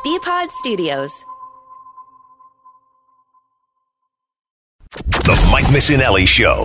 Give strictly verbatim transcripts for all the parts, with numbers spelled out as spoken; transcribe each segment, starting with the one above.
B-Pod Studios. The Mike Missinelli Show.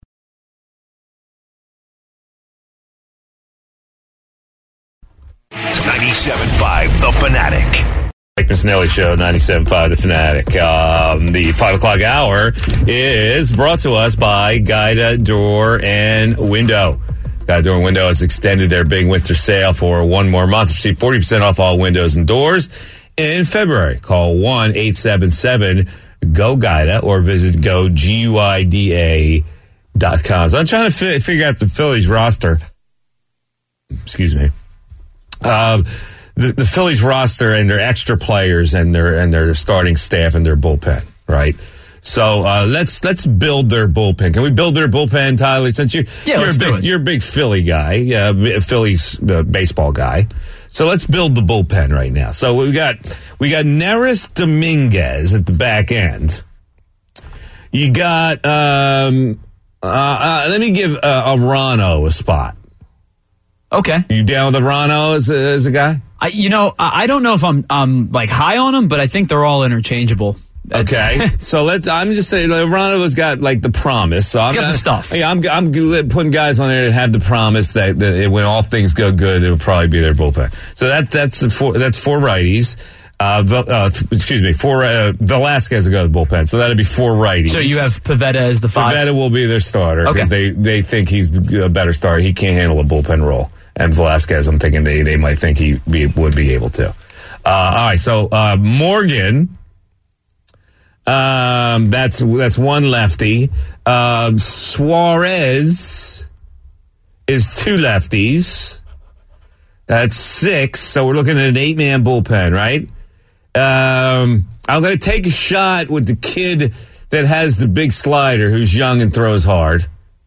ninety-seven point five The Fanatic. Mike Missinelli Show, ninety-seven point five The Fanatic. Um, the five o'clock hour is brought to us by Guida Door and Window. Guida Door and Window has extended their big winter sale for one more month. Receive forty percent off all windows and doors in February. Call one eight seven seven G O Guida or visit go G U I D A dot com. So I'm trying to fi- figure out the Phillies roster. Excuse me. Um, the, the Phillies roster and their extra players and their and their starting staff and their bullpen, right? So uh, let's let's build their bullpen. Can we build their bullpen, Tyler? Since you yeah, you're let's a big do it. you're a big Philly guy, uh, Phillies uh, baseball guy. So let's build the bullpen right now. So we got we got Neris Dominguez at the back end. You got um, uh, uh, let me give uh, Arano a spot. Okay. You down with Arano as a, as a guy? I, you know, I, I don't know if I'm um like high on them, but I think they're all interchangeable. Okay, so let's. I'm just saying, like, Arano's got like the promise. So I'm got not, the stuff. Yeah, I'm I'm putting guys on there that have the promise that, that when all things go good, it'll probably be their bullpen. So that's that's the four. That's four righties. Uh, uh, excuse me, four. Uh, Velasquez will go to the bullpen, so that'll be four righties. So you have Pivetta as the five. Pivetta will be their starter because Okay. they they think he's a better starter. He can't handle a bullpen role. And Velasquez, I'm thinking they, they might think he be, would be able to. Uh, all right, so uh, Morgan, um, that's that's one lefty. Um, Suarez is two lefties. That's six. So we're looking at an eight-man bullpen, right? Um, I'm going to take a shot with the kid that has the big slider, who's young and throws hard.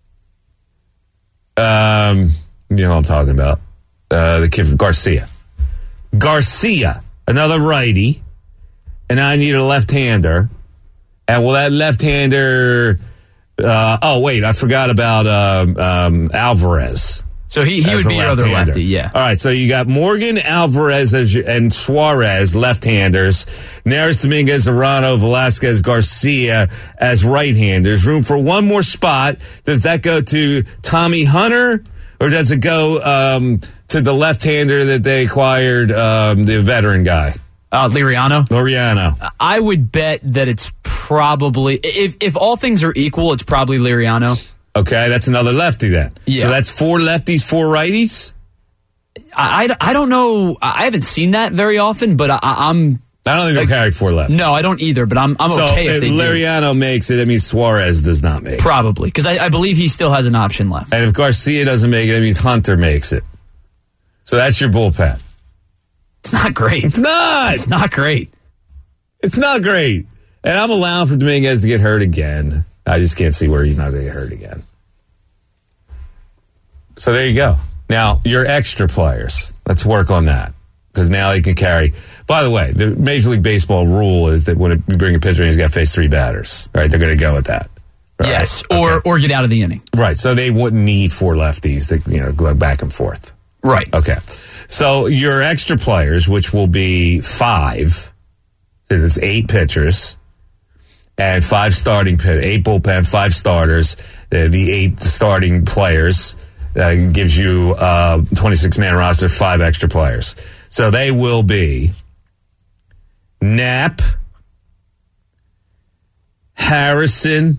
Um. You know what I'm talking about. Uh, the kid from Garcia. Garcia, another righty. And I need a left-hander. And will that left-hander... Uh, oh, wait, I forgot about um, um, Alvarez. So he, he would be your other lefty, yeah. All right, so you got Morgan, Alvarez, as your, and Suarez, left-handers. Neris Dominguez, Arano, Velasquez, Garcia as right-handers. Room for one more spot. Does that go to Tommy Hunter? Or does it go um, to the left-hander that they acquired, um, the veteran guy? Uh, Liriano. Liriano. I would bet that it's probably, if if all things are equal, it's probably Liriano. Okay, that's another lefty then. Yeah. So that's four lefties, four righties? I, I, I don't know. I haven't seen that very often, but I, I'm... I don't think they'll carry four lefties. No, I don't either, but I'm I'm so okay if, if they Liriano do. makes it, that means Suarez does not make it. Probably, because I, I believe he still has an option left. And if Garcia doesn't make it, that means Hunter makes it. So that's your bullpen. It's not great. It's not. It's not great. It's not great. And I'm allowing for Dominguez to get hurt again. I just can't see where he's not going to get hurt again. So there you go. Now, your extra players. Let's work on that. Because now he can carry. By the way, the Major League Baseball rule is that when you bring a pitcher in, he's got to face three batters. Right? They're going to go with that. Right? Yes, or Okay. or get out of the inning. Right. So they wouldn't need four lefties to, you know, go back and forth. Right. Okay. So your extra players, which will be five, so there's eight pitchers and five starting pit, eight bullpen, five starters. Uh, the eight starting players uh, gives you uh, twenty-six man roster, five extra players. So they will be Knapp, Harrison,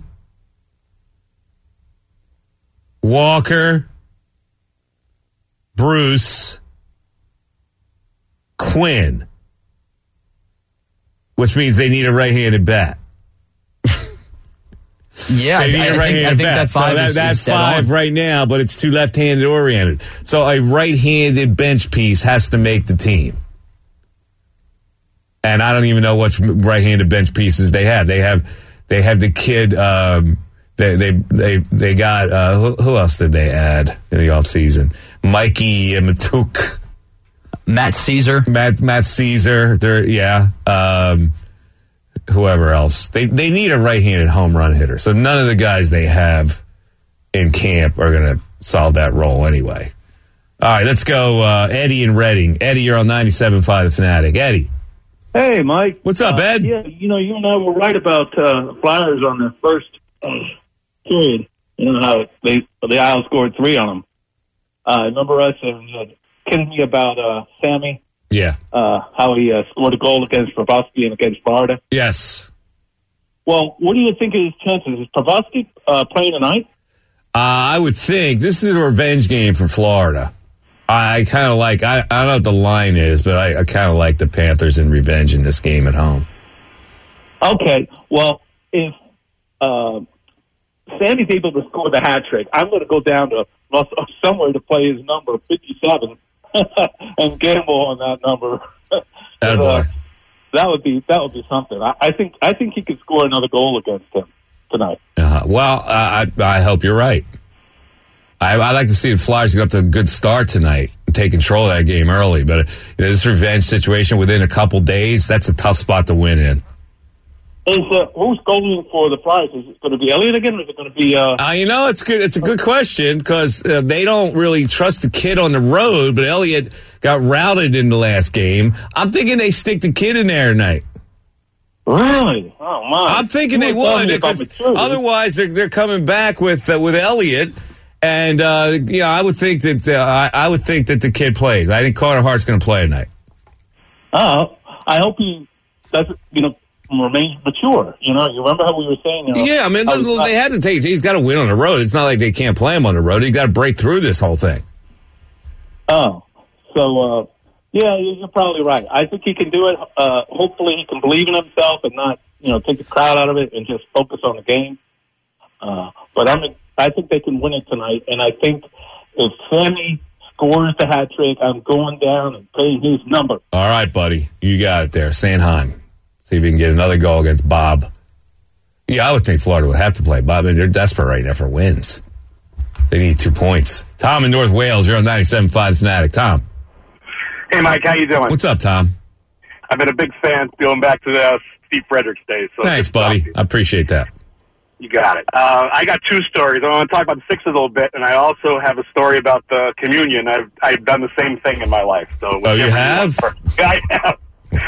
Walker, Bruce, Quinn, which means they need a right-handed bat. Yeah, I, They need I a think, right-handed I think bat. that five so that, is, that's is dead five on. right now, but it's two left-handed oriented. So a right-handed bench piece has to make the team. And I don't even know what right-handed bench pieces they have. They have, they have the kid. Um, they they they they got uh, who, who else did they add in the offseason? Mikey Matuk, Matt Caesar, Matt Matt Caesar. They're yeah. Um, whoever else. They they need a right-handed home run hitter. So none of the guys they have in camp are going to solve that role anyway. All right, let's go. Uh, Eddie and Reading. Eddie, you're on ninety-seven point five The Fanatic. Eddie. Hey, Mike. What's up, uh, Ed? Yeah, you know, you and I were right about uh, the Flyers on the first uh, period. You know how they the Isles scored three on them. Uh, remember us and uh, kidding me about uh, Sammy? Yeah. Uh, how he uh, scored a goal against Provoski and against Florida? Yes. Well, what do you think of his chances? Is Provoski uh, playing tonight? Uh, I would think this is a revenge game for Florida. I kind of like, I, I don't know what the line is, but I, I kind of like the Panthers in revenge in this game at home. Okay, well, if uh, Sammy's able to score the hat trick, I'm going to go down to somewhere to play his number, fifty-seven, and gamble on that number. That boy. uh, that would be that would be something. I, I think I think he could score another goal against him tonight. Uh-huh. Well, uh, I, I hope you're right. I, I like to see the Flyers get up to a good start tonight and take control of that game early. But you know, this revenge situation within a couple days, that's a tough spot to win in. Is uh, who's goaling for the Flyers? Is it going to be Elliott again, or is it going to be? Uh... Uh, you know, it's good. It's a good question because uh, they don't really trust the kid on the road. But Elliott got routed in the last game. I'm thinking they stick the kid in there tonight. Really? Oh my! I'm thinking you they would because otherwise they're they're coming back with uh, with Elliott. And uh, you know, I would think that uh, I, I would think that the kid plays. I think Carter Hart's going to play tonight. Oh, I hope he does. You know, remains mature. You know, you remember how we were saying? You know, yeah, I mean, they, was, they had to take. He's got to win on the road. It's not like they can't play him on the road. He got to break through this whole thing. Oh, so uh, yeah, you're probably right. I think he can do it. Uh, hopefully, he can believe in himself and not, you know, take the crowd out of it and just focus on the game. Uh, but I'm. I think they can win it tonight, and I think if Sammy scores the hat trick, I'm going down and paying his number. All right, buddy. You got it there. Sanheim. See if you can get another goal against Bob. Yeah, I would think Florida would have to play Bob, and they're desperate right now for wins. They need two points. Tom in North Wales, you're on ninety-seven point five Fanatic. Tom. Hey, Mike, how you doing? What's up, Tom? I've been a big fan going back to the Steve Fredericks days. So Thanks, buddy. I appreciate that. You got it. Uh, I got two stories. I want to talk about the Sixers a little bit, and I also have a story about the communion. I've I've done the same thing in my life. So oh, you have? I have.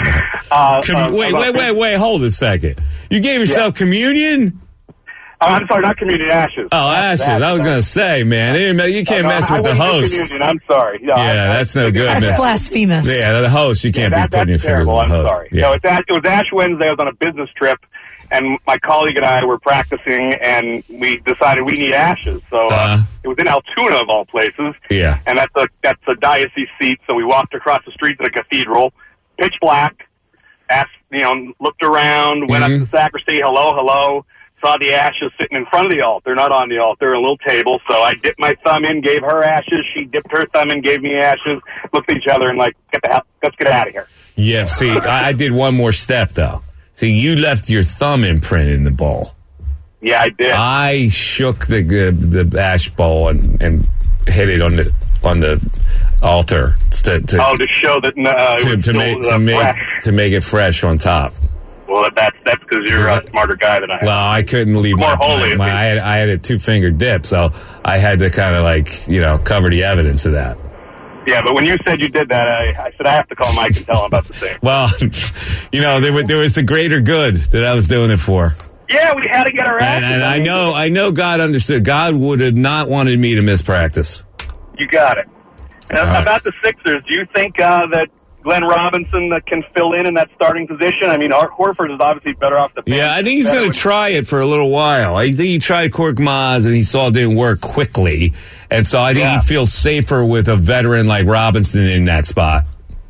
Uh, Com- uh, wait, wait, wait, wait. Hold a second. You gave yourself yeah. communion? Oh, I'm sorry, not communion, ashes. Oh, ashes. ashes. I was going to say, man, you can't no, mess no, with I the host. Communion. I'm sorry. No, yeah, I, that's no good, that's man. That's blasphemous. Yeah, the host, you can't yeah, be that, putting your fingers terrible. on the I'm host. Sorry. Yeah. No, it, it was Ash Wednesday. I was on a business trip. And my colleague and I were practicing, and we decided we need ashes. So uh, uh, it was in Altoona, of all places. Yeah. And that's a that's a diocese seat. So we walked across the street to the cathedral, pitch black. Asked, you know, looked around, went mm-hmm. up to the sacristy. Hello, hello. Saw the ashes sitting in front of the altar, not on the altar, a little table. So I dipped my thumb in, gave her ashes. She dipped her thumb in, gave me ashes. Looked at each other and like, get the hell, let's get out of here. Yeah. See, I, I did one more step though. See, you left your thumb imprint in the bowl. Yeah, I did. I shook the the, the ash bowl and, and hit it on the on the altar to, to oh to show that uh, to, it was to still, make uh, to make fresh. to make it fresh on top. Well, that's that's because you're a smarter guy than I am. Well, I couldn't leave more my, holy. my, my I had I had a two finger dip, so I had to kind of like you know cover the evidence of that. Yeah, but when you said you did that, I, I said I have to call Mike and tell him about the same. Well, you know, there, there was the greater good that I was doing it for. Yeah, we had to get our and, and I know, I know, God understood. God would have not wanted me to miss practice. You got it. And uh, about the Sixers, do you think uh, that Glenn Robinson uh, can fill in in that starting position? I mean, Art Horford is obviously better off the bench. Yeah, I think he's going to try it for a little while. I think he tried Korkmaz and he saw it didn't work quickly. And so I think yeah. he feels safer with a veteran like Robinson in that spot.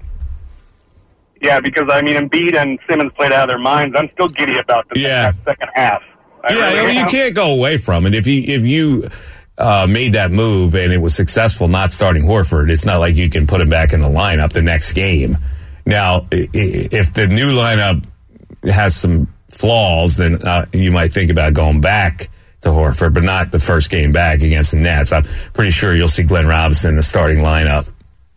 Yeah, because, I mean, Embiid and Simmons played out of their minds. I'm still giddy about the yeah. second half. I yeah, really I mean, you can't go away from it. If you, if you uh, made that move and it was successful not starting Horford, it's not like you can put him back in the lineup the next game. Now, if the new lineup has some flaws, then uh, you might think about going back to Horford, but not the first game back against the Nets. I'm pretty sure you'll see Glenn Robinson in the starting lineup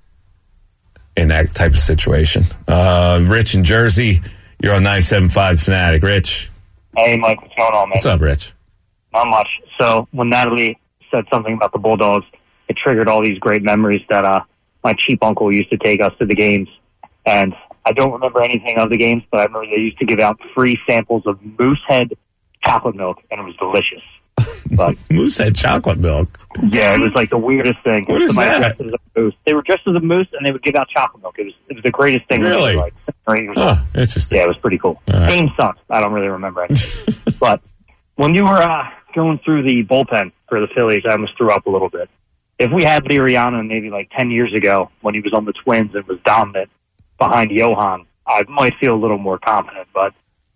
in that type of situation. Uh, Rich in Jersey, you're on ninety-seven point five Fanatic. Rich. Hey, Mike, what's going on, man? What's up, Rich? Not much. So when Natalie said something about the Bulldogs, it triggered all these great memories that uh, my cheap uncle used to take us to the games. And I don't remember anything of the games, but I remember they used to give out free samples of Moosehead chocolate milk, and it was delicious. But Moosehead chocolate milk? Yeah, it was like the weirdest thing. What is Somebody that? dressed as a moose. They were dressed as a moose, and they would give out chocolate milk. It was it was the greatest thing. when they Really? were like seven or eight years Huh, old. interesting. Yeah, it was pretty cool. All right. Game sucks. I don't really remember anything. But when you were uh, going through the bullpen for the Phillies, I almost threw up a little bit. If we had Liriano maybe like ten years ago when he was on the Twins and was dominant behind Johan, I might feel a little more confident. But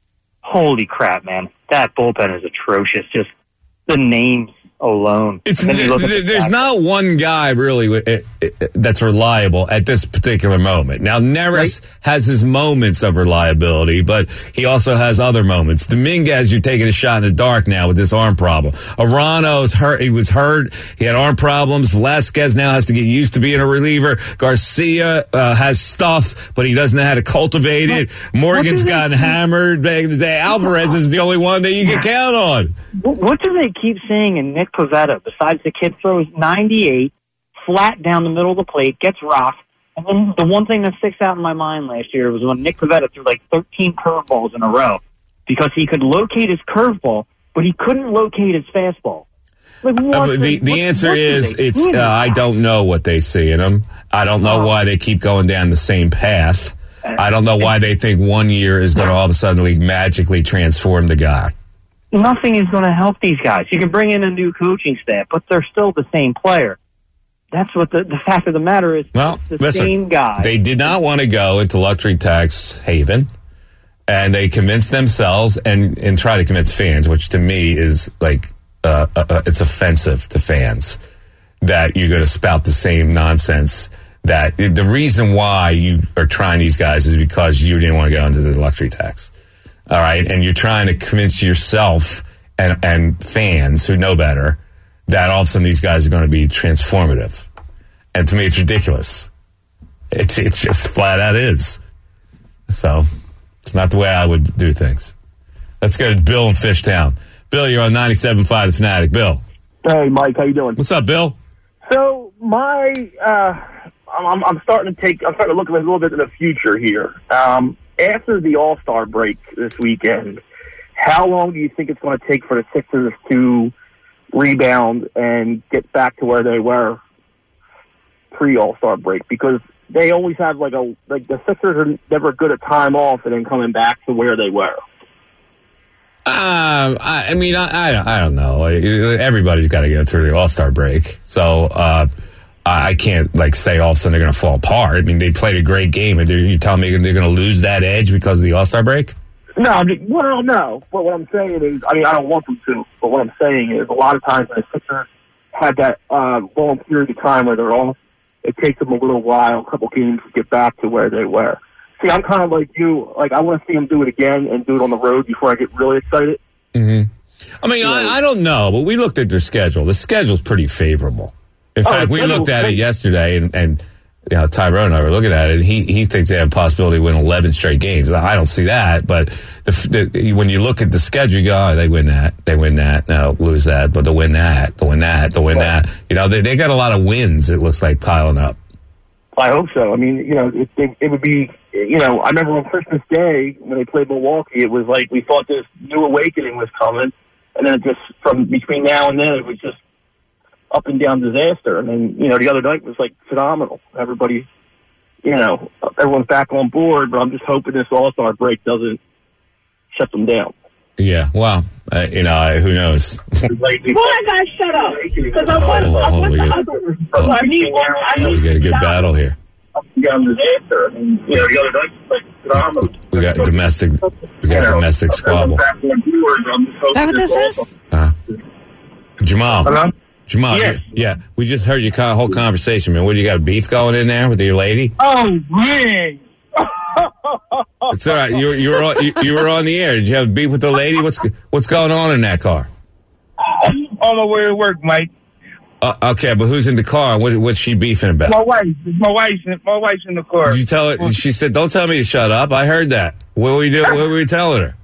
holy crap, man. That bullpen is atrocious. Just the names alone. It's, And then you look at the there's stats. not one guy really uh, uh, that's reliable at this particular moment. Now, Neris has his moments of reliability, but he also has other moments. Dominguez, you're taking a shot in the dark now with this arm problem. Arano's hurt. He was hurt. He had arm problems. Velasquez now has to get used to being a reliever. Garcia uh, has stuff, but he doesn't know how to cultivate it. Morgan's what do they gotten keep- hammered back in the day. Alvarez is the only one that you can count on. What, what do they keep saying in Nick Pivetta besides the kid throws ninety-eight flat down the middle of the plate, gets rocked, and then the one thing that sticks out in my mind last year was when Nick Pivetta threw like thirteen curveballs in a row because he could locate his curveball, but he couldn't locate his fastball. Like, what Uh, the what- the answer what do is they it's do? uh, I don't know what they see in him. I don't know Oh. why they keep going down the same path. I don't know why they think one year is going to all of a sudden magically transform the guy. Nothing is going to help these guys. You can bring in a new coaching staff, but they're still the same player. That's what the, the fact of the matter is. Well, it's the listen, same guy. they did not want to go into luxury tax haven, and they convinced themselves and, and try to convince fans, which to me is like uh, uh, uh, it's offensive to fans that you're going to spout the same nonsense. That the reason why you are trying these guys is because you didn't want to go into the luxury tax. All right, and you're trying to convince yourself and, and fans who know better that all of a sudden these guys are going to be transformative. And to me, it's ridiculous. It, it just flat out is. So it's not the way I would do things. Let's go to Bill in Fishtown. Bill, you're on ninety-seven point five The Fanatic. Bill. Hey, Mike, how you doing? What's up, Bill? So my, uh, I'm, I'm starting to take, I'm starting to look a little bit in the future here. Um, after the All-Star break this weekend, how long do you think it's going to take for the Sixers to rebound and get back to where they were pre-All-Star break? Because they always have like a, like the Sixers are never good at time off and then coming back to where they were. Um, I, I mean, I, I, don't- I don't know. Everybody's got to go through the All-Star break. So, uh, I I can't, like, say all of a sudden they're going to fall apart. I mean, they played a great game, and you telling me they're going to lose that edge because of the All-Star break? No, I'm just, well, no. But what I'm saying is, I mean, I don't want them to. But what I'm saying is, a lot of times when the Sixers had that uh, long period of time where they're off, it takes them a little while, a couple games to get back to where they were. See, I'm kind of like you. Like, I want to see them do it again and do it on the road before I get really excited. Mm-hmm. I mean, I, I don't know, but we looked at their schedule. The schedule's pretty favorable. In Oh, fact, the we looked schedule's at it great. yesterday, and, and you know, Tyrone and I were looking at it, and he, he thinks they have a possibility to win eleven straight games. I don't see that, but the, the, when you look at the schedule, you go, oh, they win that, they win that, no, lose that, but they'll win that, they'll win that, they'll win that. You know, they, they got a lot of wins, it looks like, piling up. I hope so. I mean, you know, it, it, it would be, you know, I remember on Christmas Day when they played Milwaukee, it was like we thought this new awakening was coming, and then it just, from between now and then, it was just up and down disaster. And then, you know, the other night was like phenomenal. Everybody, you know, everyone's back on board, but I'm just hoping this All-Star break doesn't shut them down. Yeah, well, uh, you know, who knows? Well, I got shut up because I want, Oh, I oh, want we the got- other. oh. I need one. I We need got a good battle here. Up and down disaster. And, you know, the other night was like phenomenal. We got domestic, we got domestic squabble. Everyone's back on board, but I'm just hoping Is that what this is? Uh, Jamal. Hello? Jamal, Yes. yeah, we just heard your con- whole conversation, man. What, you got beef going in there with your lady? Oh, man. It's all right. You, were- you were on, you, you were on the air. Did you have beef with the lady? What's what's going on in that car? On my way to work, Mike. Uh, okay, but who's in the car? What, what's she beefing about? My wife. My wife's in, my wife's in the car. Did you tell her? She said, "Don't tell me to shut up." I heard that. What were we doing? What were we telling her?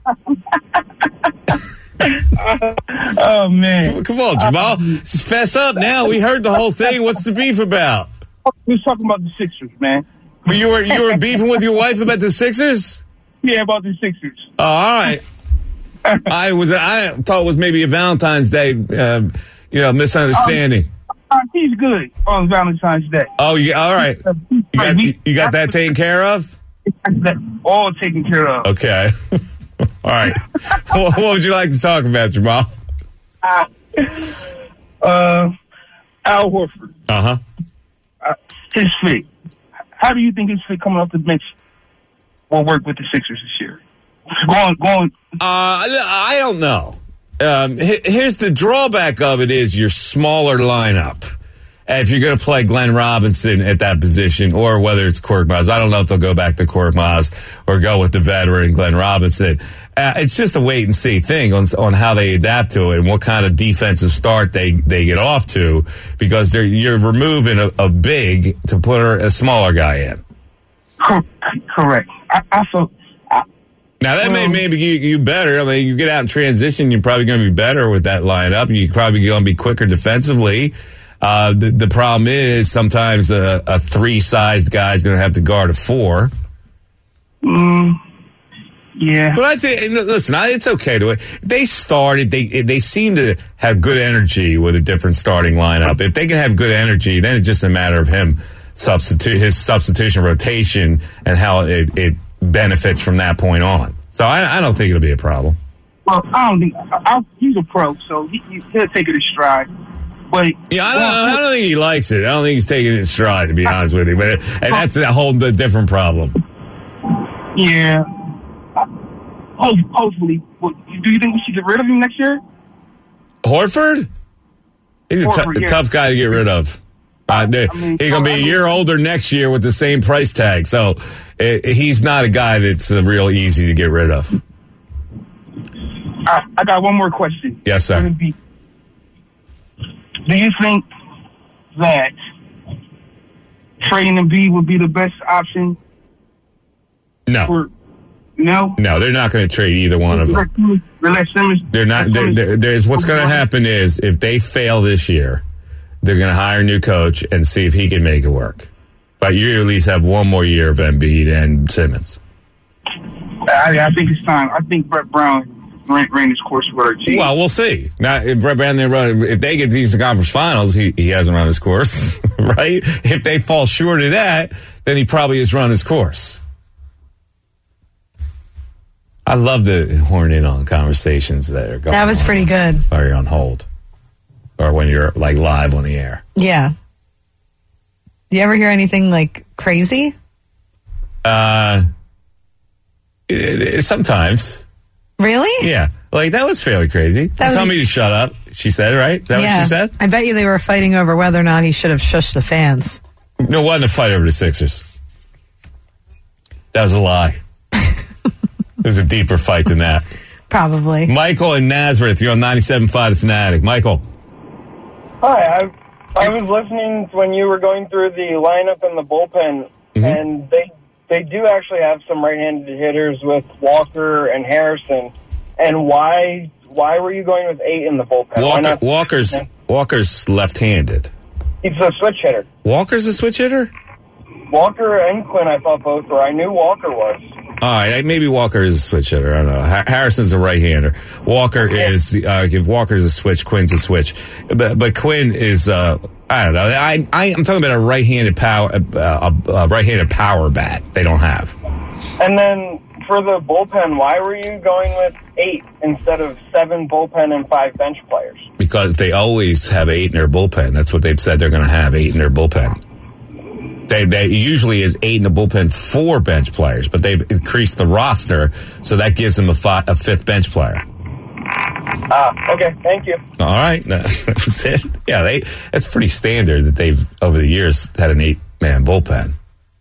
Oh man! Come on, Jamal, fess up now. We heard the whole thing. What's the beef about? We was talking about the Sixers, man. But you were you were beefing with your wife about the Sixers? Yeah, about the Sixers. Oh, all right. I was I thought it was maybe a Valentine's Day, um, you know, misunderstanding. Uh, he's good on Valentine's Day. Oh, yeah, all right. You got you got that taken care of? All taken care of. Okay. All right. what, what would you like to talk about, Jamal? Uh, uh, Al Horford. Uh-huh. Uh, his fit. How do you think his fit coming off the bench will work with the Sixers this year? Going, going. Uh, I don't know. Um, here's the drawback of it is your smaller lineup. And if you're going to play Glenn Robinson at that position, or whether it's Korkmaz, I don't know if they'll go back to Korkmaz or go with the veteran Glenn Robinson. Uh, it's just a wait and see thing on on how they adapt to it and what kind of defensive start they, they get off to, because they're, you're removing a, a big to put a smaller guy in. Correct. I, I feel. Now, that may maybe you, you better. I mean, you get out in transition, you're probably going to be better with that lineup, and you're probably going to be quicker defensively. Uh, the, the problem is sometimes a, a three-sized guy is going to have to guard a four. Mm, yeah. But I think, listen, I, it's okay to it. They started, they they seem to have good energy with a different starting lineup. If they can have good energy, then it's just a matter of him substitute his substitution rotation and how it, it benefits from that point on. So I, I don't think it'll be a problem. Well, I don't think I, I, he's a pro, so he, he'll take it in stride. But yeah, I don't, I don't think he likes it. I don't think he's taking it in stride, to be honest with you. But and that's a whole different problem. Yeah. Ho- hopefully, well, do you think we should get rid of him next year? Horford? He's Horford, a, t- yeah. a tough guy to get rid of. Uh, I mean, he's going to be a year older next year with the same price tag. So it, he's not a guy that's uh, real easy to get rid of. I, I got one more question. Yes, sir. Be, do you think that trading Embiid would be the best option? No. For, no? No, they're not going to trade either one of them. They're not. They're, they're, there's what's going to happen is if they fail this year, they're going to hire a new coach and see if he can make it work. But you at least have one more year of Embiid and Simmons. I, I think it's time. I think Brett Brown ran, ran his course for our team. Well, we'll see. Now, if Brett Brown, if they get these conference finals, he, he hasn't run his course, right? If they fall short of that, then he probably has run his course. I love the horn in on conversations that are going on. That was pretty good. Or you're on hold. Or when you're like live on the air. Yeah. Do you ever hear anything like crazy? Uh, it, it, sometimes. Really? Yeah. Like, that was fairly crazy. That Tell was, me to shut up, she said, right? Is that yeah. what she said? I bet you they were fighting over whether or not he should have shushed the fans. No, it wasn't a fight over the Sixers. That was a lie. There's a deeper fight than that. Probably. Michael in Nazareth, you're on ninety-seven point five The Fanatic. Michael. Hi, I I was listening when you were going through the lineup and the bullpen, mm-hmm. and they they do actually have some right-handed hitters with Walker and Harrison. And why why were you going with eight in the bullpen? Walker, Walker's Walker's left-handed. He's a switch hitter. Walker's a switch hitter? Walker and Quinn, I thought both were. I knew Walker was. All right, maybe Walker is a switch hitter. I don't know. Ha- Harrison's a right-hander. Walker is, uh, if Walker's a switch, Quinn's a switch. But, but Quinn is, uh, I don't know. I, I, I'm talking about a right-handed power, uh, a, a right-handed power bat they don't have. And then for the bullpen, why were you going with eight instead of seven bullpen and five bench players? Because they always have eight in their bullpen. That's what they've said they're going to have, eight in their bullpen. They, they usually is eight in the bullpen for bench players, but they've increased the roster, so that gives them a, fi- a fifth bench player. Ah, okay, thank you. All right, that's it. Yeah, they that's pretty standard that they've over the years had an eight-man bullpen.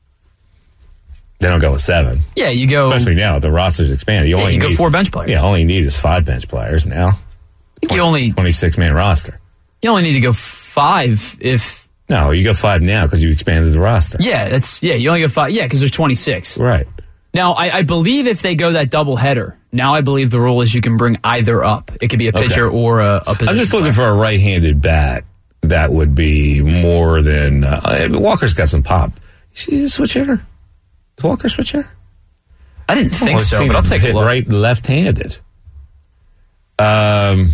They don't go with seven. Yeah, you go. Especially now, the roster's expanded. You yeah, only you go need, four bench players. Yeah, all you need is five bench players now. twenty, you only twenty-six man roster. You only need to go five if. No, you go five now because you expanded the roster. Yeah, that's yeah. You only go five. Yeah, because there's twenty-six. Right. Now, I, I believe if they go that double header, now I believe the rule is you can bring either up. It could be a pitcher okay. or a, a position. I'm just looking player. for a right-handed bat that would be more than uh, Walker's got some pop. She's a switch hitter. Is Walker a switch hitter? I didn't think I've so, seen but I'll him take a hit look. right and left-handed. Um,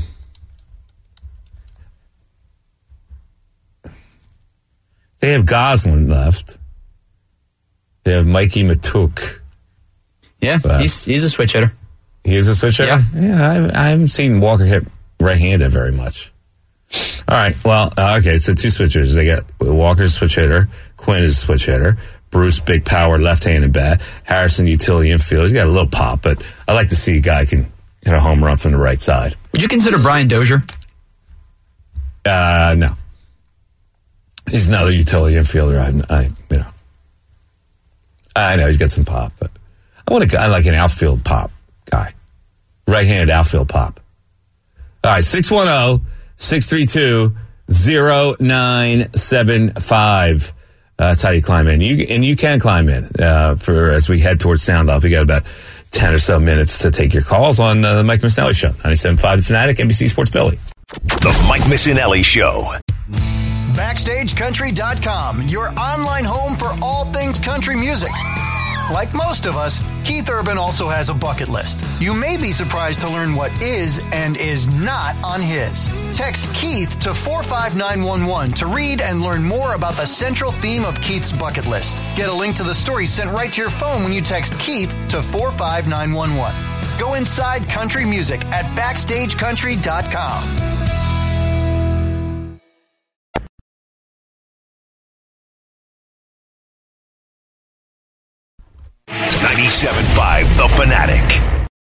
they have Goslin left. They have Mikey Matuk. Yeah, Wow. he's he's a switch hitter. He is a switch hitter? Yeah, yeah I, I haven't seen Walker hit right-handed very much. All right, well, uh, okay, so two switchers. They got Walker's switch hitter, Quinn is a switch hitter, Bruce, big power, left-handed bat, Harrison, utility infield. He's got a little pop, but I like to see a guy can hit a home run from the right side. Would you consider Brian Dozier? Uh, no. He's another utility infielder. I, I, you know, I know he's got some pop, but I want a guy like an outfield pop guy, right-handed outfield pop. All right, six one zero, six three two, zero nine seven five. Uh, that's how you climb in. You and you can climb in uh, for as we head towards sound off. We got about ten or so minutes to take your calls on uh, the Mike Missinelli Show, ninety-seven point five The Fanatic, N B C Sports Philly. The Mike Missinelli Show. Backstage Country dot com, your online home for all things country music. Like most of us, Keith Urban also has a bucket list. You may be surprised to learn what is and is not on his. Text Keith to four five nine one one to read and learn more about the central theme of Keith's bucket list. Get a link to the story sent right to your phone when you text Keith to four five nine one one. Go inside country music at backstage country dot com. ninety-seven point five The Fanatic.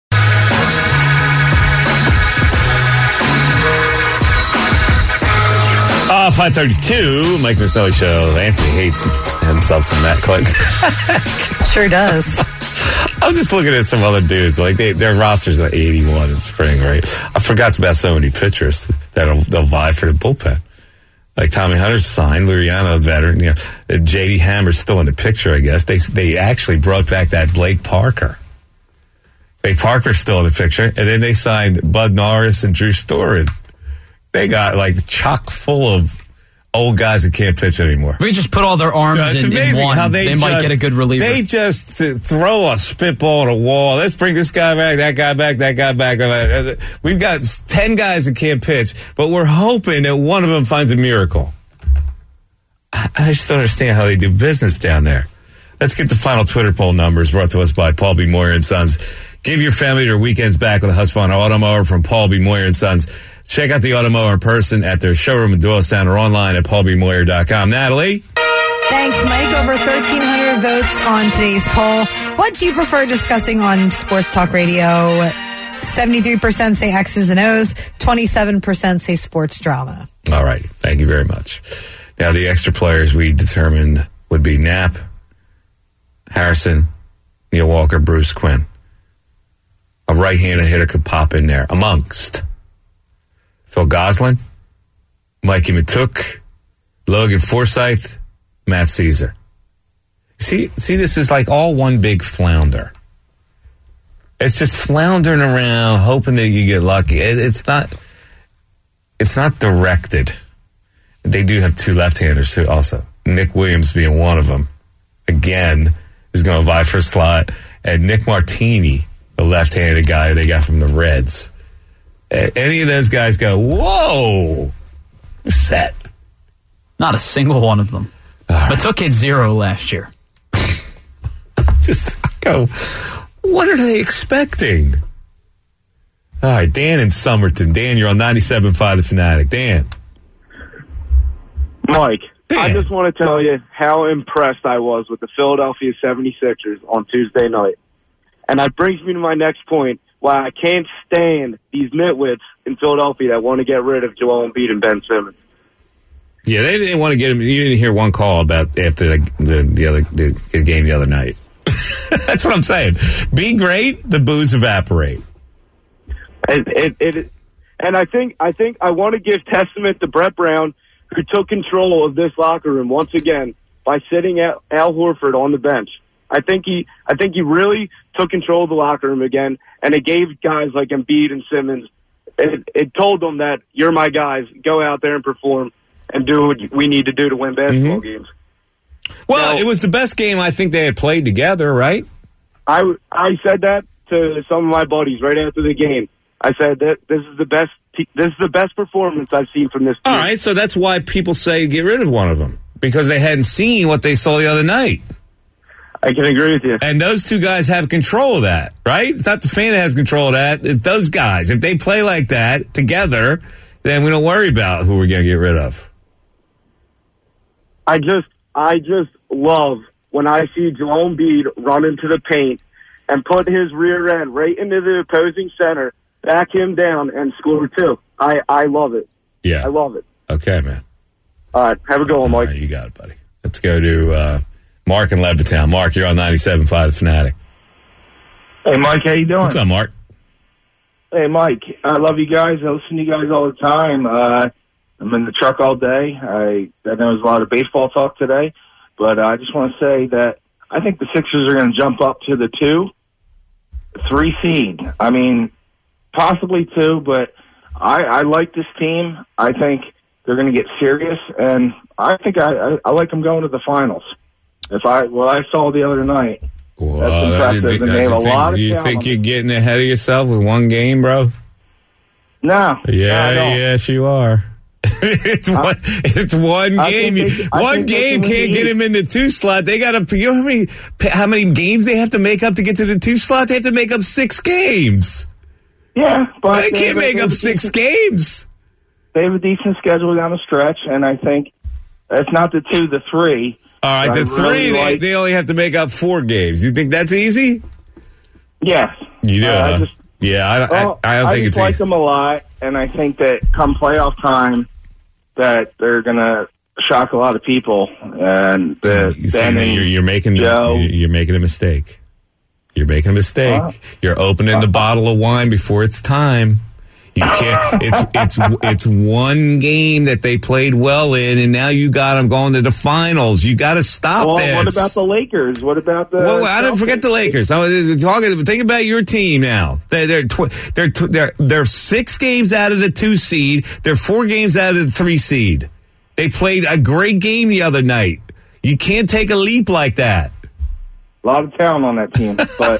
Uh, five thirty-two, Mike Missinelli Show. Anthony hates himself some Matt Clinton. Sure does. I'm just looking at some other dudes. Like they, their rosters are eighty-one in spring, right? I forgot about so many pitchers that'll they'll vie for the bullpen. Like Tommy Hunter's signed, Luriano, veteran. You know, J D Hammer's still in the picture, I guess. They they actually brought back that Blake Parker. Blake Parker's still in the picture, and then they signed Bud Norris and Drew Storen. They got like chock full of old guys that can't pitch anymore. We just put all their arms Yeah, it's in, in amazing one. how they, they just, might get a good reliever. They just uh, throw a spitball at a wall. Let's bring this guy back, that guy back, that guy back. We've got ten guys that can't pitch, but we're hoping that one of them finds a miracle. I, I just don't understand how they do business down there. Let's get the final Twitter poll numbers brought to us by Paul B. Moyer and Sons. Give your family their weekends back with a Husqvarna Automower from Paul B. Moyer and Sons. Check out the Automower in person at their showroom in Doylestown or online at paul b moyer dot com. Natalie? Thanks, Mike. Over thirteen hundred votes on today's poll. What do you prefer discussing on Sports Talk Radio? seventy-three percent say X's and O's. twenty-seven percent say sports drama. All right. Thank you very much. Now, the extra players we determined would be Knapp, Harrison, Neil Walker, Bruce, Quinn. A right-handed hitter could pop in there amongst Phil Goslin, Mikey Matuk, Logan Forsythe, Matt Caesar. See, see, this is like all one big flounder. It's just floundering around, hoping that you get lucky. It, it's not. It's not directed. They do have two left-handers too. Also, Nick Williams being one of them. Again, is going to vie for a slot, and Nick Martini, the left-handed guy they got from the Reds. Any of those guys go, whoa, set. Not a single one of them. Right. But took it zero last year. Just go, what are they expecting? All right, Dan in Somerton. Dan, you're on ninety-seven point five The Fanatic. Dan. Mike, Dan. I just want to tell you how impressed I was with the Philadelphia seventy-sixers on Tuesday night. And that brings me to my next point. Why I can't stand these nitwits in Philadelphia that want to get rid of Joel Embiid and Ben Simmons. Yeah, they didn't want to get him. You didn't hear one call about after the the, the other the, the game the other night. That's what I'm saying. Be great, the boos evaporate. It, it, it, and I think I think I want to give testament to Brett Brown, who took control of this locker room once again by sitting Al, Al Horford on the bench. I think he I think he really took control of the locker room again, and it gave guys like Embiid and Simmons, it, it told them that you're my guys, go out there and perform and do what we need to do to win basketball mm-hmm. games. Well, Now- it was the best game I think they had played together, right? I, I said that to some of my buddies right after the game. I said that this is the best this is the best performance I've seen from this team. All right, so that's why people say get rid of one of them, because they hadn't seen what they saw the other night. I can agree with you. And those two guys have control of that, right? It's not the fan that has control of that. It's those guys. If they play like that together, then we don't worry about who we're going to get rid of. I just I just love when I see Joel Embiid run into the paint and put his rear end right into the opposing center, back him down, and score two. I, I love it. Yeah. I love it. Okay, man. All right. Have a good one, Mike. All right, you got it, buddy. Let's go to uh, Mark in Levittown. Mark, you're on ninety-seven point five The Fanatic. Hey, Mike, how you doing? What's up, Mark? Hey, Mike, I love you guys. I listen to you guys all the time. Uh, I'm in the truck all day. I, I know there's a lot of baseball talk today, but uh, I just want to say that I think the Sixers are going to jump up to the two, three seed. I mean, possibly two, but I, I like this team. I think they're going to get serious, and I think I, I, I like them going to the finals. If I what I saw the other night, Well, that's impressive. you And they have a think, lot of you talent. think you're getting ahead of yourself with one game, bro? No. Yeah, no, I don't. yes, you are. it's one. It's one I game. think they- I one think they game can win can't the get East. him in the two slot. They got to. You know how many how many games they have to make up to get to the two slot? They have to make up six games. Yeah, but They can't make up six games. They have a decent schedule down the stretch, and I think it's not the two, the three. All right, I the really three. They, like- they only have to make up four games. You think that's easy? Yes. You do. Uh, I huh? just- yeah, I, Well, I, I don't think just it's like easy. them a lot, and I think that come playoff time, that they're gonna shock a lot of people. And the, You see, Ben and you're, you're making Joe, you're, you're making a mistake. You're making a mistake. Uh, you're opening the bottle of wine before it's time. You can't. It's it's it's one game that they played well in, and now you got them going to the finals. You got to stop well, this. what about the Lakers? What about the? Well, I don't forget the Lakers. I was talking. Think about your team now. They, they're tw- they're tw- they're they're six games out of the two seed. They're four games out of the three seed. They played a great game the other night. You can't take a leap like that. A lot of talent on that team, but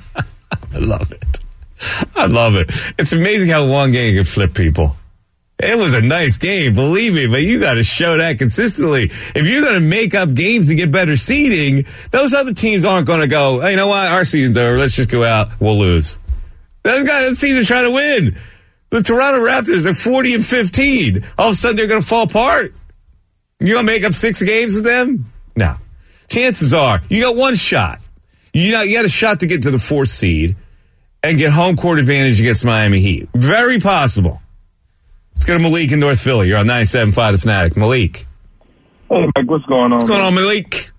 I love it. I love it. It's amazing how one game can flip people. It was a nice game, believe me, but you got to show that consistently. If you're going to make up games to get better seeding, those other teams aren't going to go, hey, you know what, our season's over, let's just go out, we'll lose. Those guys, those teams are trying to win. The Toronto Raptors are forty and fifteen. All of a sudden, they're going to fall apart. You going to make up six games with them? No. Chances are, you got one shot. You got, you got a shot to get to the fourth seed and get home court advantage against Miami Heat. Very possible. Let's go to Malik in North Philly. You're on ninety-seven point five The Fanatic. Malik. hey, Mike, what's going on? What's going on, Malik?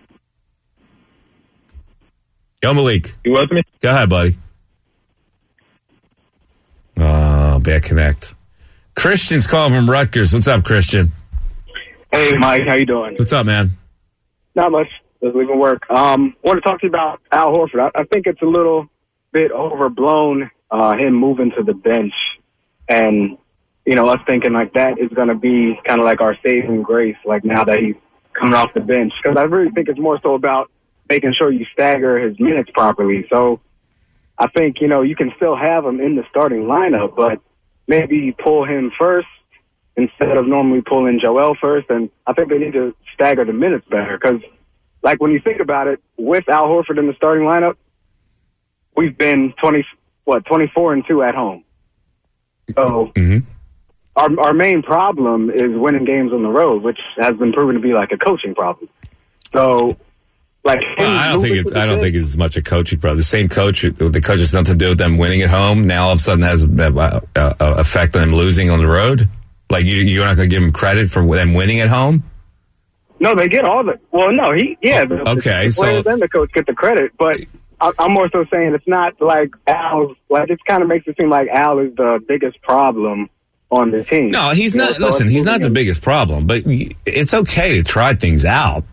Yo, Malik. You with me? Go ahead, buddy. Oh, bad connect. Christian's calling from Rutgers. What's up, Christian? Hey, Mike, how you doing? What's up, man? Not much. Just leaving work. Um, I want to talk to you about Al Horford. I, I think it's a little bit overblown, uh, him moving to the bench, and you know us thinking like that is going to be kind of like our saving grace. Like now that he's coming off the bench, because I really think it's more so about making sure you stagger his minutes properly. So I think you know you can still have him in the starting lineup, but maybe pull him first instead of normally pulling Joel first. And I think they need to stagger the minutes better because, like, when you think about it, with Al Horford in the starting lineup, we've been twenty, what, twenty-four and two at home. So mm-hmm. our our main problem is winning games on the road, which has been proven to be like a coaching problem. So, like, Well, I don't think it's. I don't think it's as much a coaching problem. The same coach, the coach has nothing to do with them winning at home. Now all of a sudden has a, a, a effect on them losing on the road. Like you, you're not going to give them credit for them winning at home. No, they get all the. Well, no, he yeah. The, Okay, the players so- and the coach get the credit, but I, I'm more so saying it's not like Al's. Like it kind of makes it seem like Al is the biggest problem on the team. No, he's You know, not. so Listen, it's he's not the moving biggest problem, but it's okay to try things out.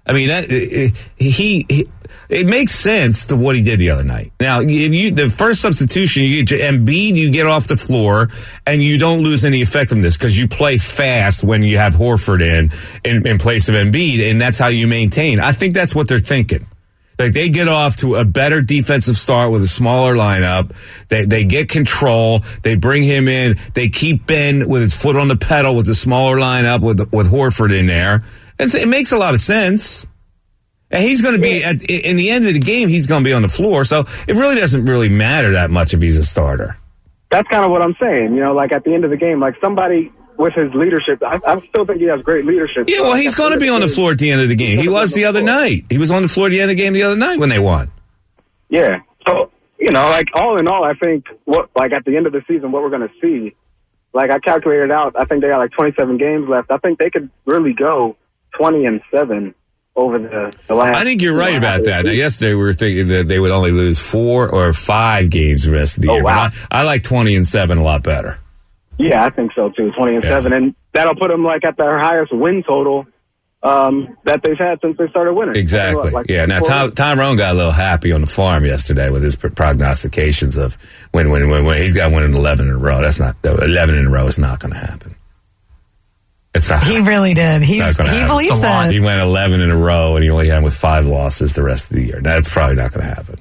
I mean, that it, he, he it makes sense to what he did the other night. Now, if you the first substitution, you get Embiid, you get off the floor, and you don't lose any effectiveness because you play fast when you have Horford in, in in place of Embiid, and that's how you maintain. I think that's what they're thinking. Like they get off to a better defensive start with a smaller lineup. They they get control. They bring him in. They keep Ben with his foot on the pedal with the smaller lineup with with Horford in there. And it makes a lot of sense. And he's going to be, at, in the end of the game, he's going to be on the floor. So it really doesn't really matter that much if he's a starter. That's kind of what I'm saying. You know, like at the end of the game, like somebody with his leadership, I, I still think he has great leadership. Yeah, well, he's going to be on the floor at the end of the game. He was the other night. He was on the floor at the end of the game the other night when they won. Yeah. So, you know, like all in all, I think what, like at the end of the season, what we're going to see, like I calculated out, I think they got like twenty-seven games left. I think they could really go twenty and seven over the, the last. I think you're right about that. Now, yesterday we were thinking that they would only lose four or five games the rest of the oh, year. Wow. But I, I like twenty and seven a lot better. Yeah, I think so too. Twenty and yeah. seven, and that'll put them like at their highest win total um, that they've had since they started winning. Exactly. What, like yeah. Now Tom, Tyrone got a little happy on the farm yesterday with his prognostications of when when when, when he's got winning eleven in a row. That's not eleven in a row is not going to happen. It's not. He really did. He's, he happen. believes that. He went eleven in a row, and he only had with five losses the rest of the year. That's probably not going to happen.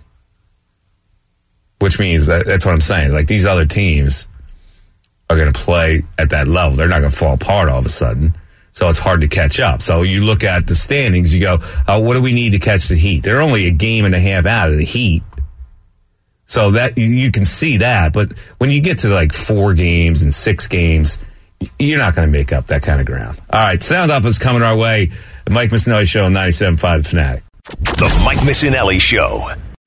Which means that that's what I'm saying. Like these other teams are going to play at that level. They're not going to fall apart all of a sudden. So it's hard to catch up. So you look at the standings, you go, oh, what do we need to catch the Heat? They're only a game and a half out of the Heat. So that you can see that. But when you get to like four games and six games, you're not going to make up that kind of ground. All right, Sound Off is coming our way. The Mike Missinelli Show on ninety-seven point five The Fanatic. The Mike Missinelli Show.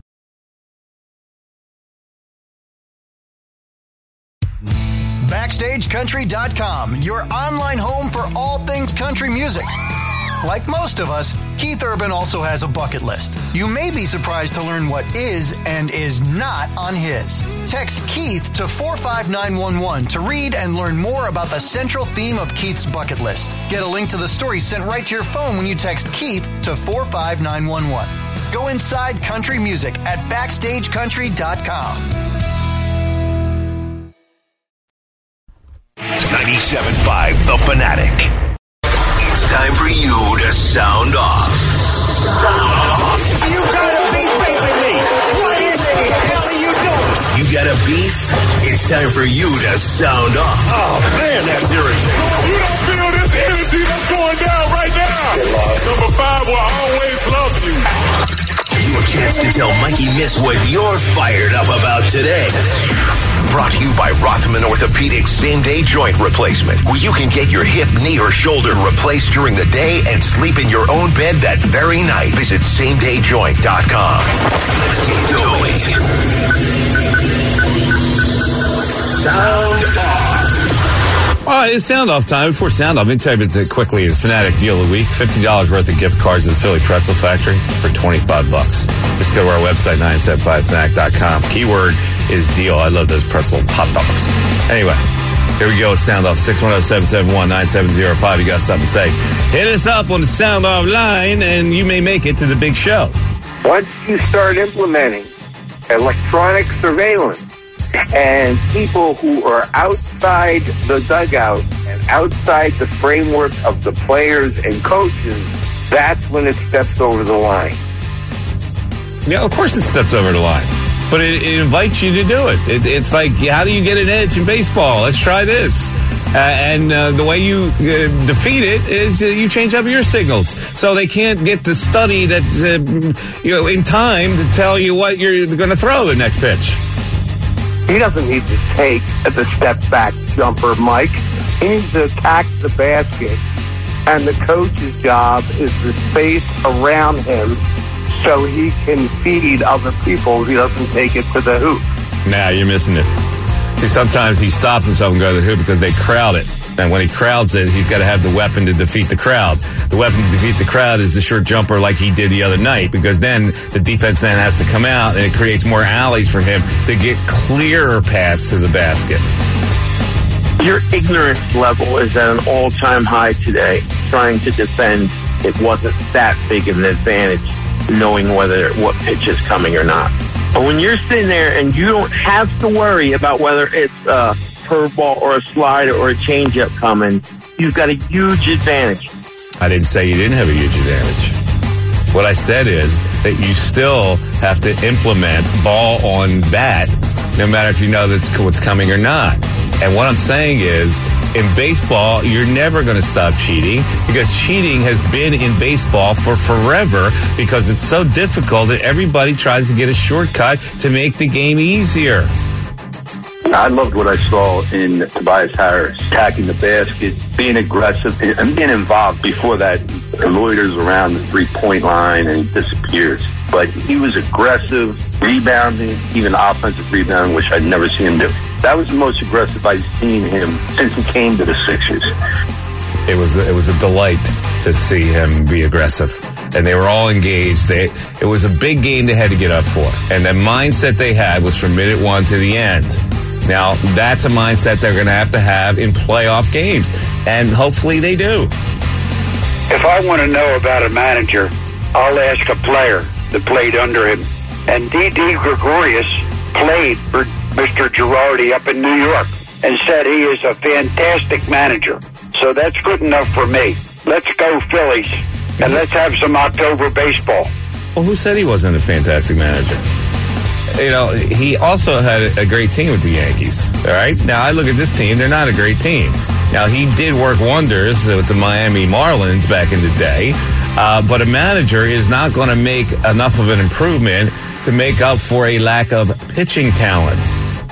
Backstage Country dot com, your online home for all things country music. Like most of us, Keith Urban also has a bucket list. You may be surprised to learn what is and is not on his. Text Keith to four five nine one one to read and learn more about the central theme of Keith's bucket list. Get a link to the story sent right to your phone when you text Keith to four five nine one one. Go inside country music at Backstage Country dot com. ninety-seven point five The Fanatic. It's time for you to sound off. Sound off. You got a beef with me. What in the hell are you doing? You got a beef? It's time for you to sound off. Oh, man, that's irritating. You don't feel this energy that's going down right now. Number five will always love you. Your chance to tell Mikey Miss what you're fired up about today. Brought to you by Rothman Orthopedics Same-Day Joint Replacement, where you can get your hip, knee, or shoulder replaced during the day and sleep in your own bed that very night. Visit same day joint dot com. Let's get going. Sound off. All right, it's Sound Off time. Before Sound Off, let me tell you quickly the Fanatic deal of the week. fifty dollars worth of gift cards at the Philly Pretzel Factory for twenty-five bucks. Just go to our website, nine seven five fanatic dot com. Keyword is deal. I love those pretzel hot dogs. Anyway, here we go. Sound Off, six one zero, seven seven one, nine seven zero five. You got something to say. Hit us up on the Sound Off line, and you may make it to the big show. Once you start implementing electronic surveillance, and people who are outside the dugout and outside the framework of the players and coaches, that's when it steps over the line. Yeah, of course it steps over the line. But it, it invites you to do it. it. It's like, how do you get an edge in baseball? Let's try this. Uh, and uh, the way you uh, defeat it is uh, you change up your signals. So they can't get the study that, uh, you know, in time to tell you what you're going to throw the next pitch. He doesn't need to take the step-back jumper, Mike. He needs to attack the basket. And the coach's job is the space around him so he can feed other people if he doesn't take it to the hoop. Nah, you're missing it. See, sometimes he stops himself and goes to the hoop because they crowd it. And when he crowds it, he's got to have the weapon to defeat the crowd. The weapon to defeat the crowd is the short jumper like he did the other night, because then the defense then has to come out and it creates more alleys for him to get clearer paths to the basket. Your ignorance level is at an all-time high today, trying to defend it wasn't that big of an advantage knowing whether what pitch is coming or not. But when you're sitting there and you don't have to worry about whether it's a curveball or a slider or a changeup coming, you've got a huge advantage. I didn't say you didn't have a huge advantage. What I said is that you still have to implement ball on bat, no matter if you know that's what's coming or not. And what I'm saying is, in baseball, you're never going to stop cheating because cheating has been in baseball for forever because it's so difficult that everybody tries to get a shortcut to make the game easier. I loved what I saw in Tobias Harris, attacking the basket, being aggressive, and being involved. Before that, he loiters around the three-point line and he disappears. But he was aggressive, rebounding, even offensive rebounding, which I'd never seen him do. That was the most aggressive I've seen him since he came to the Sixers. It was it was a delight to see him be aggressive. And they were all engaged. They, it was a big game they had to get up for. And the mindset they had was from minute one to the end. Now, that's a mindset they're going to have to have in playoff games. And hopefully they do. If I want to know about a manager, I'll ask a player that played under him. And D D Gregorius played for Mister Girardi up in New York and said he is a fantastic manager. So that's good enough for me. Let's go Phillies, and let's have some October baseball. Well, who said he wasn't a fantastic manager? You know, he also had a great team with the Yankees, all right? Now, I look at this team, they're not a great team. Now, he did work wonders with the Miami Marlins back in the day, uh, but a manager is not going to make enough of an improvement to make up for a lack of pitching talent.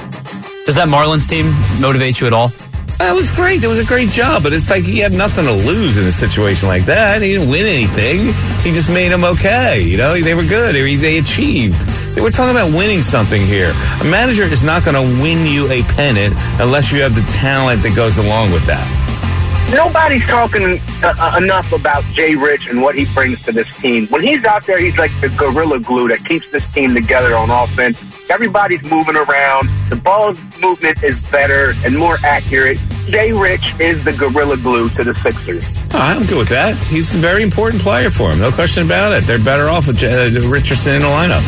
Does that Marlins team motivate you at all? That was great. It was a great job, but it's like he had nothing to lose in a situation like that. He didn't win anything. He just made them okay. You know, they were good. They, they achieved. They were talking about winning something here. A manager is not going to win you a pennant unless you have the talent that goes along with that. Nobody's talking uh, enough about Jay Rich and what he brings to this team. When he's out there, he's like the gorilla glue that keeps this team together on offense. Everybody's moving around. The ball movement is better and more accurate. Jay Rich is the gorilla glue to the Sixers. Oh, I'm good with that. He's a very important player for him. No question about it. They're better off with uh, Richardson in the lineup.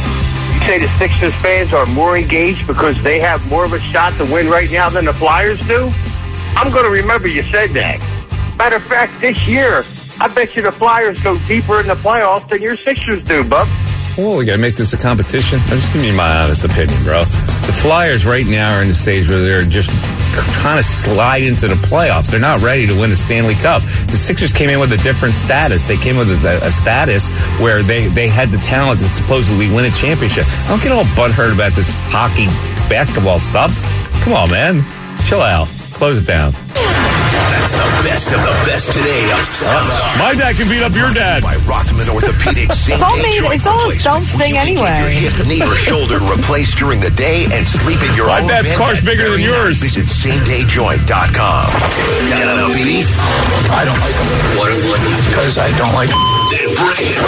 You say the Sixers fans are more engaged because they have more of a shot to win right now than the Flyers do? I'm going to remember you said that. Matter of fact, this year, I bet you the Flyers go deeper in the playoffs than your Sixers do, Bub. Oh, we got to make this a competition? I'm just giving you my honest opinion, bro. The Flyers right now are in the stage where they're just trying to slide into the playoffs. They're not ready to win a Stanley Cup. The Sixers came in with a different status. They came with a, a status where they, they had the talent to supposedly win a championship. I don't get all butthurt about this hockey, basketball stuff. Come on, man. Chill out. Close it down. That's the best of the best today on Sound Off. My dad can beat up your dad. By Rothman Orthopedics. It's all made, it's all a self thing anyway. Your hip, knee, or shoulder replaced during the day and sleep in your My own dad's bed. car's bigger than yours. Night. Visit same day joint dot com. Got an L P D? I don't like them. What is it? Because I don't like them. Then bring it.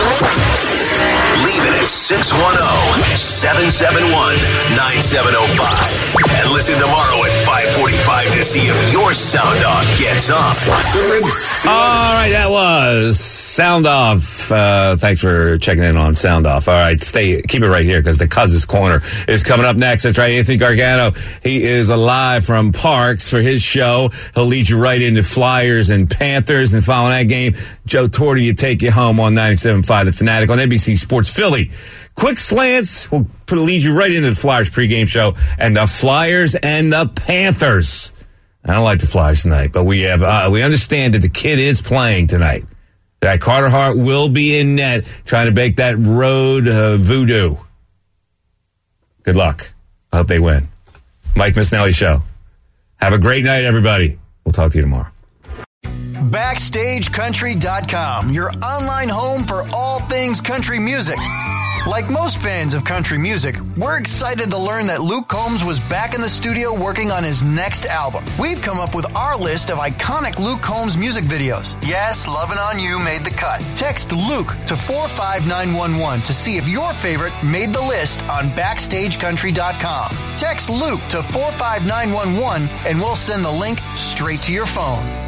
Leave it at six one zero, seven seven one, nine seven zero five. And listen tomorrow at five forty-five to see if your Sound Off gets up. All right, that was Sound Off. Uh, thanks for checking in on Sound Off. All right, stay, keep it right here because the Cousins Corner is coming up next. That's right, Anthony Gargano. He is alive from Parks for his show. He'll lead you right into Flyers and Panthers. And following that game, Joe Torre, you take you home on ninety-seven point five The Fanatic on N B C Sports Philly. Quick slants will lead you right into the Flyers pregame show and the Flyers and the Panthers. I don't like the Flyers tonight, but we have uh, we understand that the kid is playing tonight. That Carter Hart will be in net trying to make that road uh, voodoo. Good luck. I hope they win. Mike Misnelli Show. Have a great night, everybody. We'll talk to you tomorrow. Backstage Country dot com, your online home for all things country music. Like most fans of country music, we're excited to learn that Luke Combs was back in the studio working on his next album. We've come up with our list of iconic Luke Combs music videos. Yes, Lovin' On You made the cut. Text Luke to four five nine one one to see if your favorite made the list on Backstage Country dot com. Text Luke to four five nine one one and we'll send the link straight to your phone.